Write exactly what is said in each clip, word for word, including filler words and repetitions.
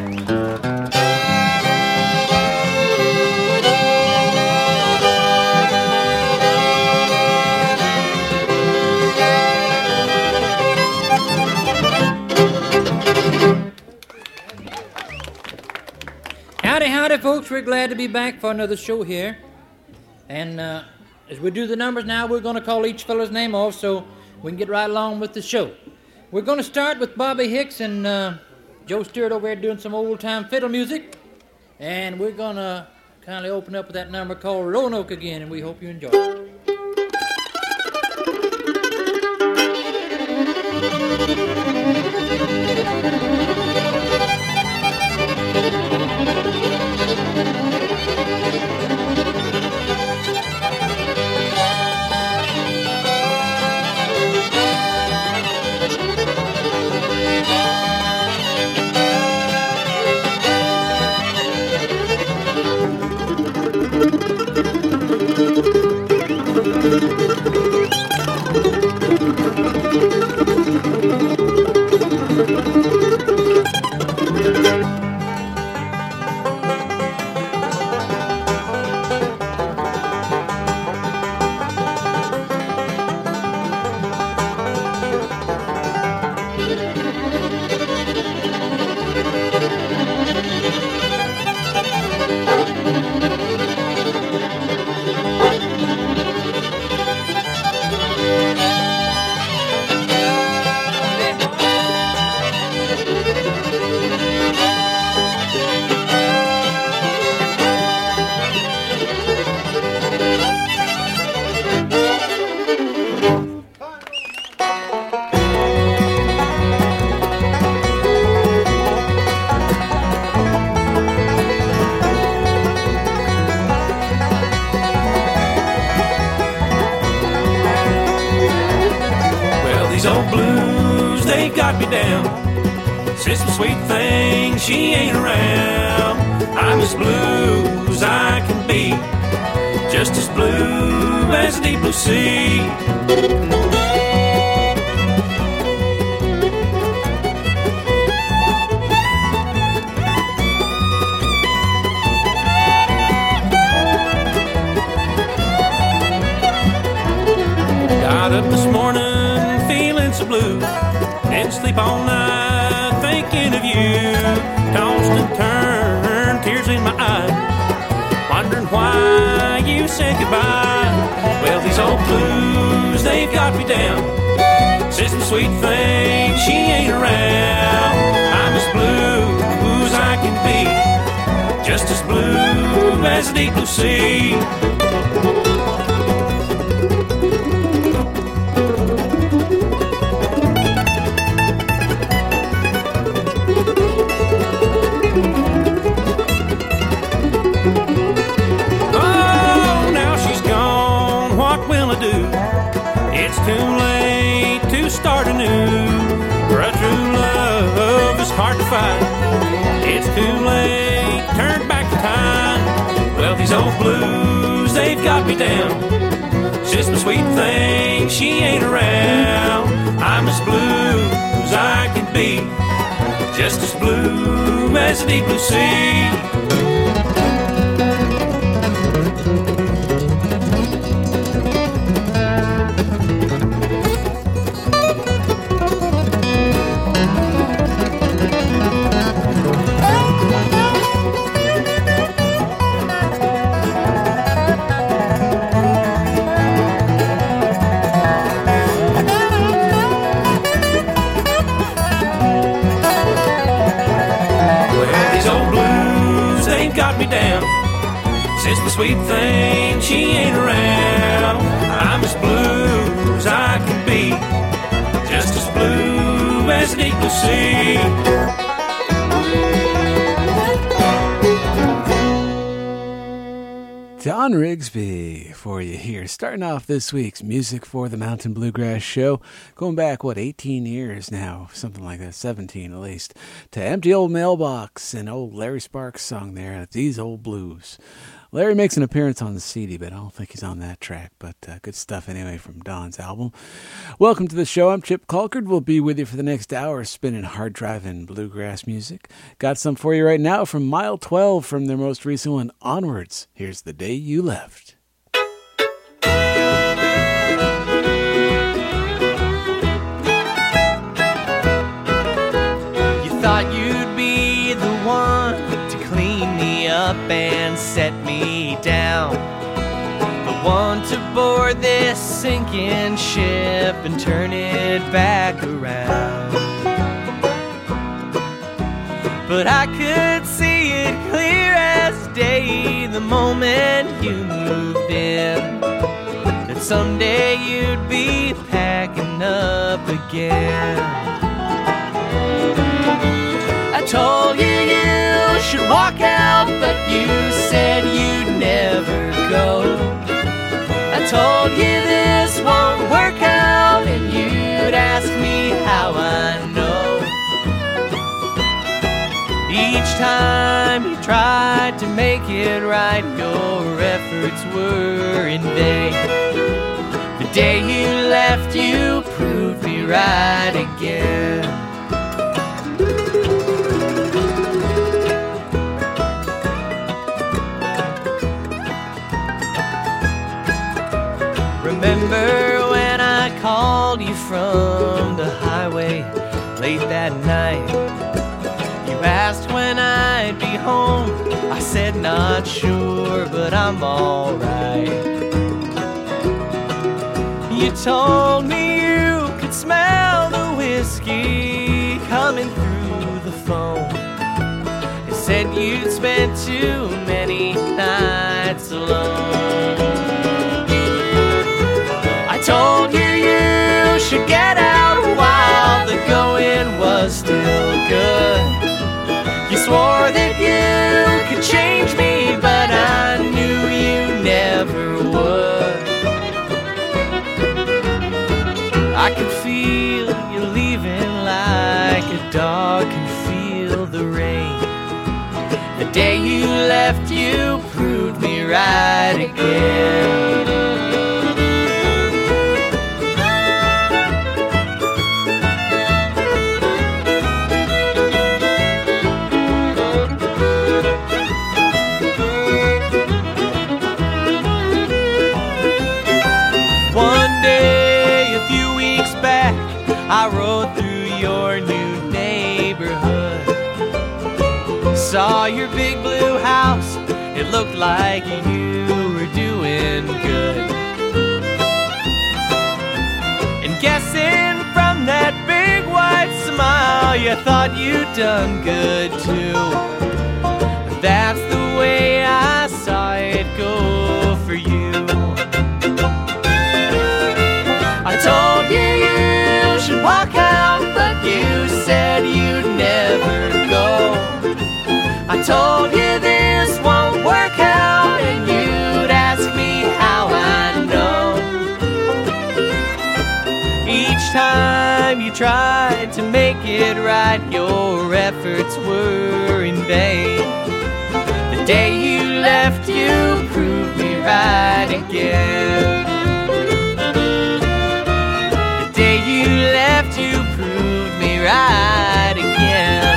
Howdy, howdy, folks. We're glad to be back for another show here. And uh, as we do the numbers now, we're going to call each fella's name off so we can get right along with the show. We're going to start with Bobby Hicks and uh, Joe Stewart over there doing some old-time fiddle music. And we're going to kindly open up with that number called Roanoke again, and we hope you enjoy it. Don Rigsby for you here, starting off this week's Music for the Mountain Bluegrass Show, going back, what, eighteen years now, something like that, seventeen at least, to Empty Old Mailbox and old Larry Sparks' song there, These Old Blues. Larry makes an appearance on the C D, but I don't think he's on that track. But uh, good stuff anyway from Don's album. Welcome to the show. I'm Chip Colcord. We'll be with you for the next hour spinning hard driving bluegrass music. Got some for you right now from Mile twelve from their most recent one, Onwards. Here's The Day You Left. Thought you'd be the one to clean me up and set me down, the one to board this sinking ship and turn it back around. But I could see it clear as day the moment you moved in, that someday you'd be packing up again. I told you you should walk out, but you said you'd never go. I told you this won't work out, and you'd ask me how I know. Each time you tried to make it right, your efforts were in vain. The day you left, you proved me right again. Remember when I called you from the highway late that night? You asked when I'd be home. I said not sure, but I'm alright. You told me you could smell the whiskey coming through the phone. You said you'd spent too many nights alone. I told you you should get out while the going was still good. You swore that you could change me, but I knew you never would. I could feel you leaving like a dog can feel the rain. The day you left, you proved me right again. I rode through your new neighborhood, saw your big blue house, it looked like you were doing good. And guessing from that big white smile, you thought you'd done good too. But that's the way I saw it go for you. I told you you should walk out, but you said you'd never go. I told you this won't work out, and you'd ask me how I know. Each time you tried to make it right, your efforts were in vain. The day you left, you proved me right again. You left, you proved me right again.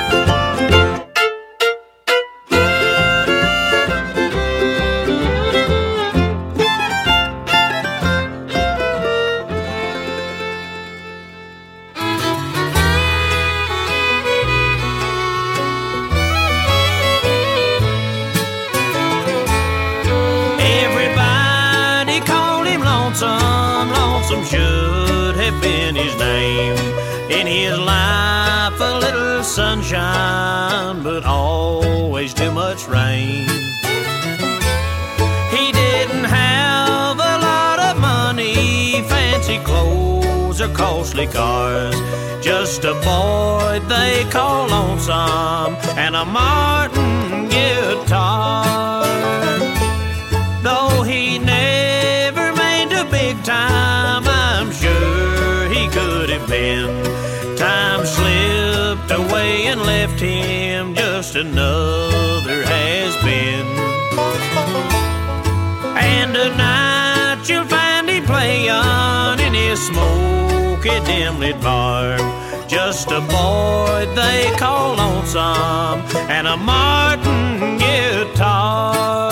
Everybody called him Lonesome, Lonesome should have been his name. In his life a little sunshine, but always too much rain. He didn't have a lot of money, fancy clothes or costly cars, just a boy they call Lonesome and a Martin guitar. Though he never made a big time, I'm sure he could have been. Time slipped away and left him just another has-been. smoky, dim-lit bar. Just a boy they call Lonesome and a Martin guitar.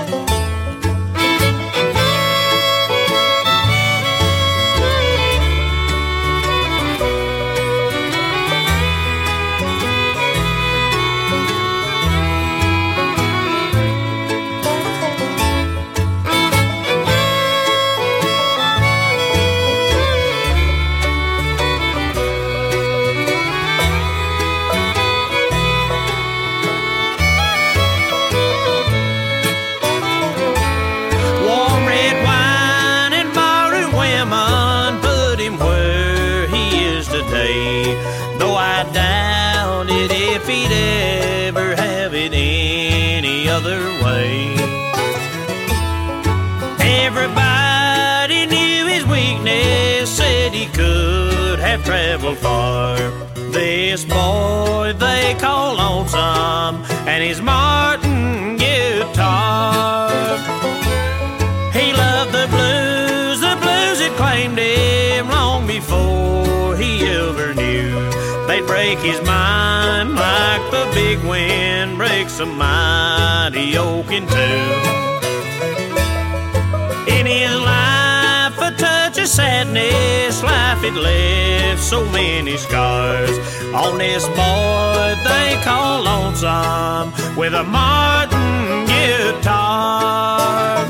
Though I doubt it if he'd ever have it any other way. Everybody knew his weakness, said he could have traveled far. This boy they call Lonesome and his Martin guitar. He loved the blues, the blues had claimed him long before he ever knew they'd break his mind like the big wind breaks a mighty oak in two. In his life a touch of sadness, life had left so many scars on this boy they call Lonesome with a Martin guitar.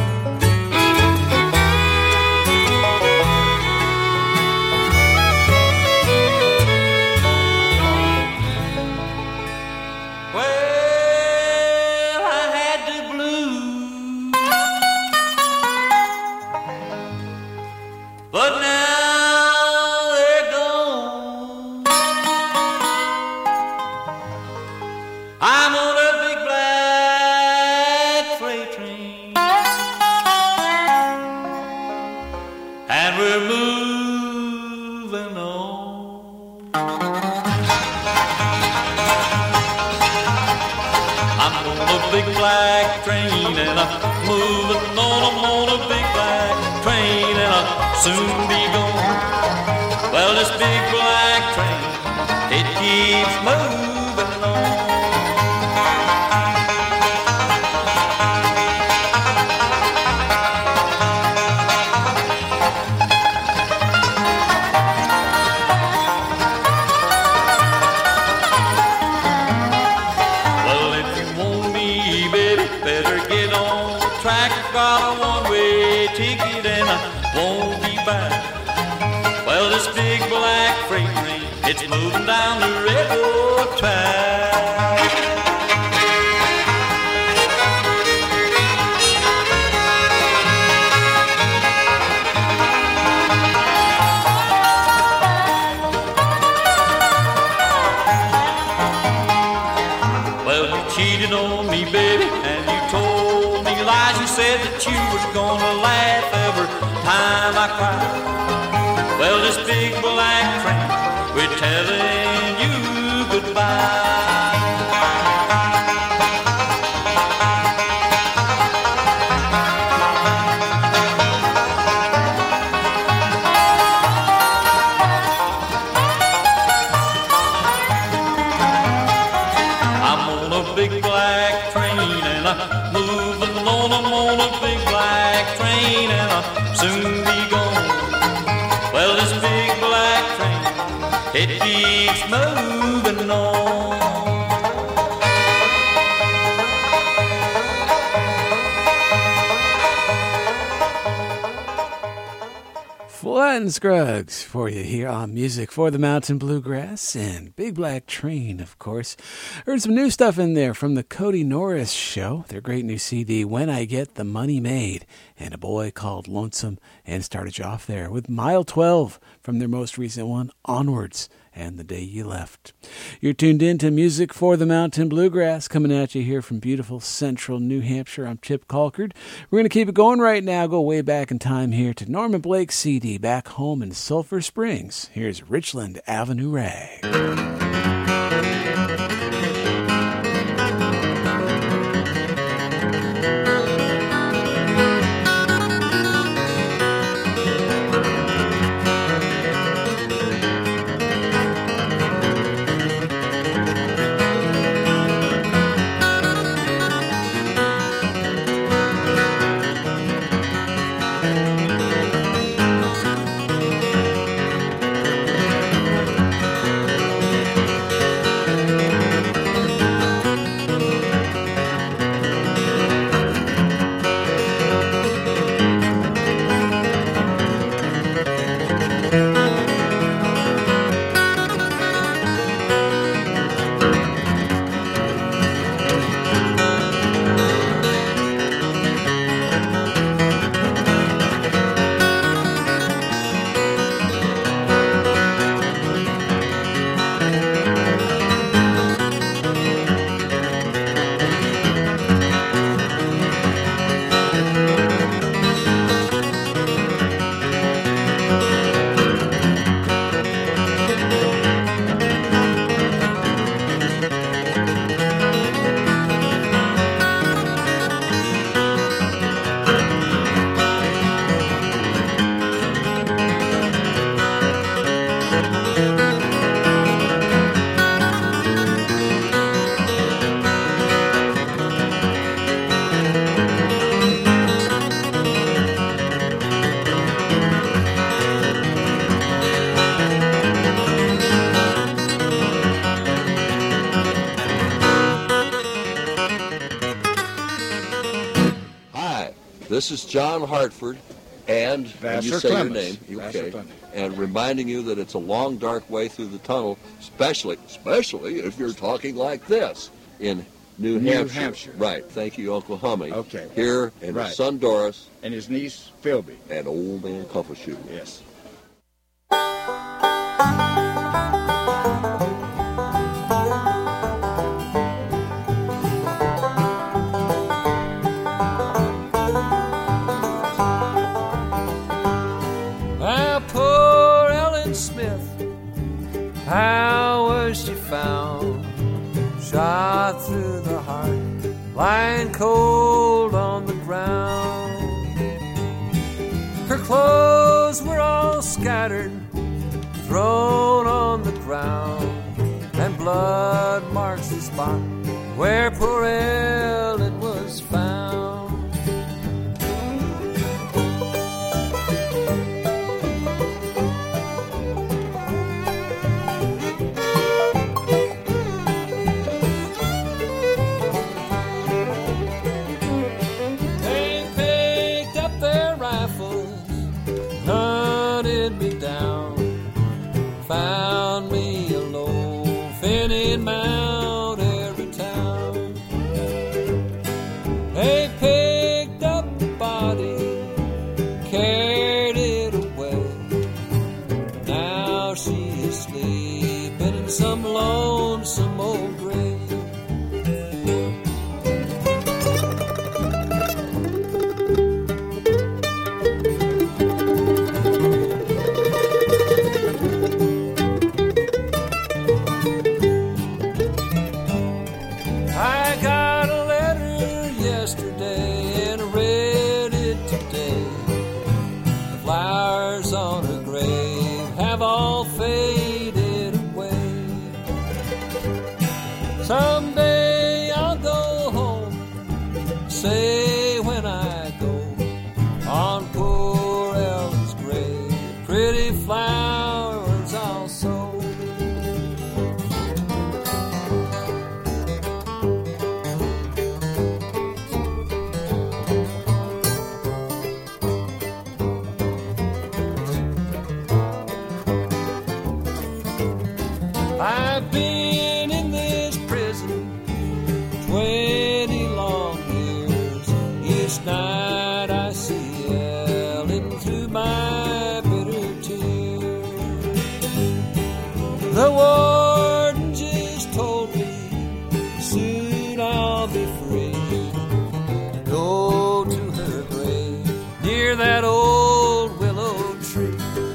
But now they're gone. I'm on a big black freight train, and we're moving on. I'm on a big black train, and I'm moving on. I'm on a big black train, and I'm soon be gone. Well, this big black train, it keeps moving on. Well, if you want me, baby, better get on the track. I've got a one-way ticket and I won't be back. Well, this big black freight train, it's moving down the railroad track. Well, you cheated on me, baby, and you told me lies. You said that you was gonna laugh every time I cried. Well, this big black train, we're telling you goodbye. I'm on a big black train and I'm moving on. I'm on a big black train and I'll soon be gone. Well, this big black train, it keeps moving on. Flat Scruggs for you here on Music for the Mountain Bluegrass, and Big Black Train, of course. Heard some new stuff in there from the Cody Norris Show, their great new C D, When I Get the Money Made, and A Boy Called Lonesome, and started you off there with Mile twelve from their most recent one, Onwards, and The Day You Left. You're tuned in to Music for the Mountain Bluegrass, coming at you here from beautiful central New Hampshire. I'm Chip Colkard. We're going to keep it going right now, go way back in time here to Norman Blake's C D, Back Home in Sulphur Springs. Here's Richland Avenue Rag. This is John Hartford, and, and you say Clemens. your name, Vassar okay, Clemens. and reminding you that it's a long, dark way through the tunnel, especially, especially if you're talking like this in New, New Hampshire. Hampshire. Right. Thank you, Uncle Hummy. Okay. Here, and Right. his son Doris, And his niece, Philby. and old man Cuffleshoe. Yes. Ah, poor Ellen Smith, how was she found? Shot through the heart, lying cold on the ground. Her clothes were all scattered, thrown on the ground, and blood marks the spot where poor Ellen was found. Found me a loafing in Mount Airy Town. They picked up the body, carried it away. Now she is sleeping in some lonesome old grave. Someday I'll go home, say when I go, on poor Ellen's grave, pretty flowers I'll sow. I've been in this prison twenty long years. Each night I see Ellen through my bitter tears. The warden just told me soon I'll be free to go to her grave near that old willow tree.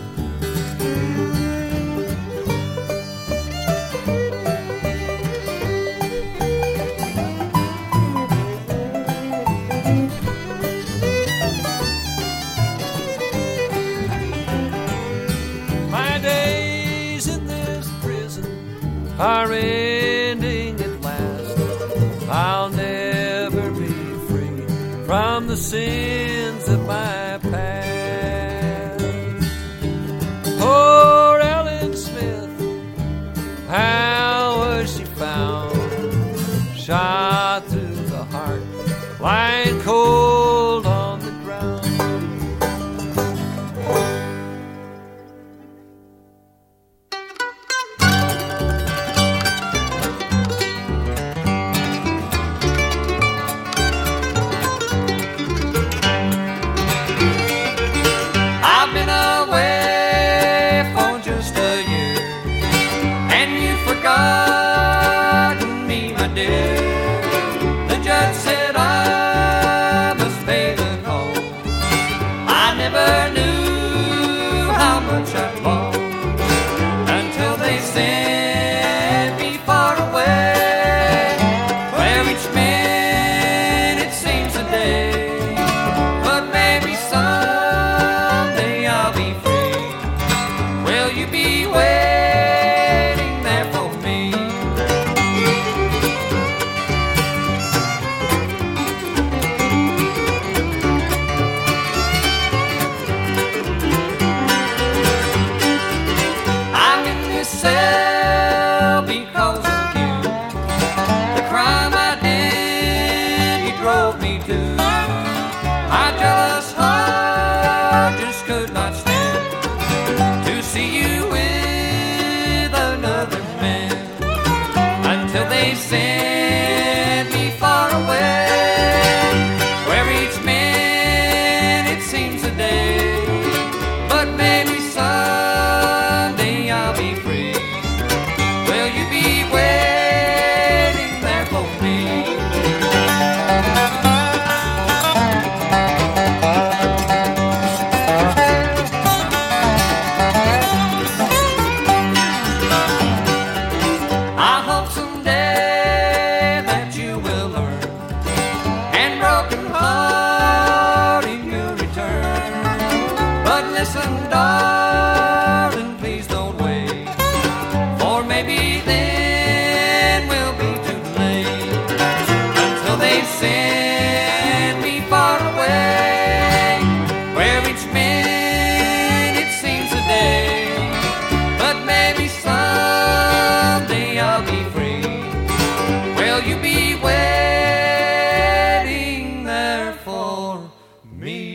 Are ending at last. I'll never be free from the sins of my past. Poor Ellen Smith, how was she found? Shot through the heart, lying cold on the ground. Forgotten me, my dear. they send me far away, where each minute seems a day. But maybe someday I'll be free. Will you be waiting there for me? I hope someday that you will learn, and broken hearted you'll return. But listen, darling, please don't wait, for maybe then we'll be too late. Until they send me far away, where each minute seems a day. But maybe someday I'll be free. Will you be waiting there for me?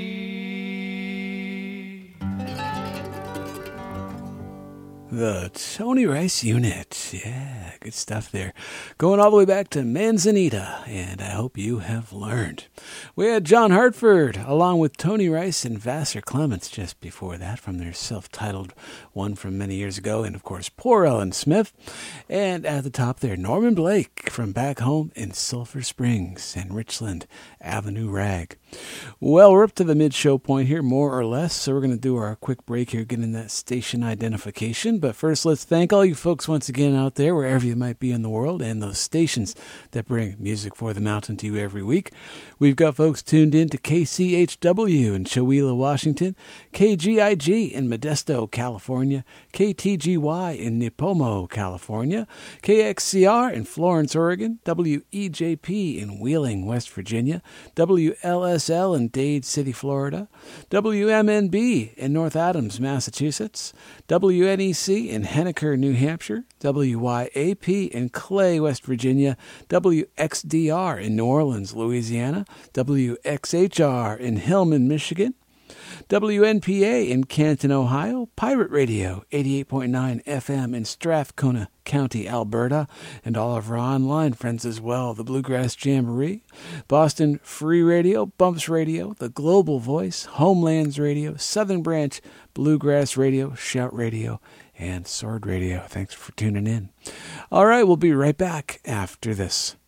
The Tony Rice Unit. Yeah, good stuff there. Going all the way back to Manzanita, and I hope you have learned. We had John Hartford, along with Tony Rice and Vassar Clements just before that, from their self-titled one from many years ago, and of course, Poor Ellen Smith. And at the top there, Norman Blake from back home in Sulphur Springs and Richland Avenue Rag. Well, we're up to the mid-show point here, more or less, so we're going to do our quick break here, getting that station identification. But first, let's thank all you folks once again out there, wherever you might be in the world, and those stations that bring music for the mountain to you every week. We've got folks tuned in to K C H W in Chewelah, Washington, K G I G in Modesto, California, K T G Y in Nipomo, California, K X C R in Florence, Oregon, W E J P in Wheeling, West Virginia, W L S L in Dade City, Florida, W M N B in North Adams, Massachusetts, W N E C in Henniker, New Hampshire, W Y A P in Clay, West Virginia, W X D R in New Orleans, Louisiana, W X H R in Hillman, Michigan, W N P A in Canton, Ohio, Pirate Radio, eighty-eight point nine F M in Strathcona County, Alberta, and all of our online friends as well, the Bluegrass Jamboree, Boston Free Radio, Bumps Radio, the Global Voice, Homelands Radio, Southern Branch, Bluegrass Radio, Shout Radio, and Sword Radio. Thanks for tuning in. All right, we'll be right back after this.